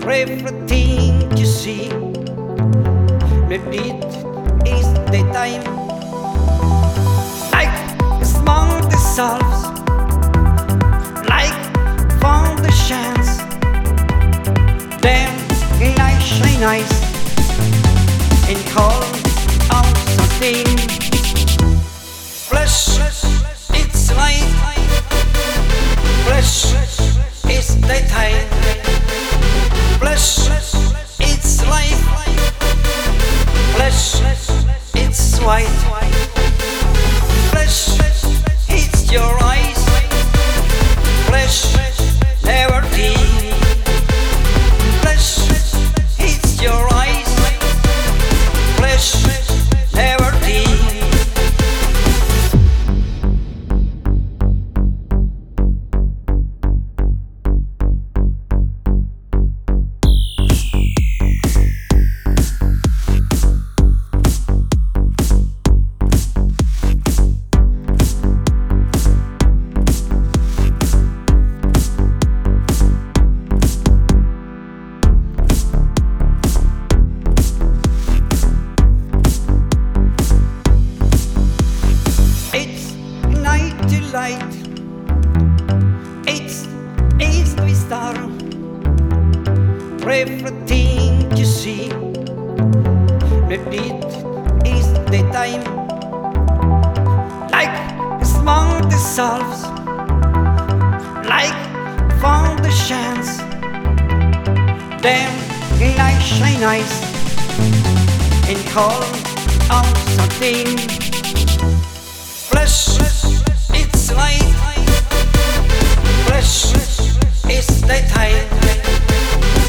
everything you see. Maybe it is the time, like among the solves, like foundations. Then I shine eyes and call out something. Flesh, it's light. Flesh is the time. Flesh, it's life. Flesh, it's white. Flesh, it's your eyes. Flesh, never dim. Flesh, it's your eyes. Flesh, never dim. Light. It's the star. Everything you see. Maybe it is the time, like among the solves, like foundations. Then I shine eyes and call out something. Flesh, it's light. Flesh is the time.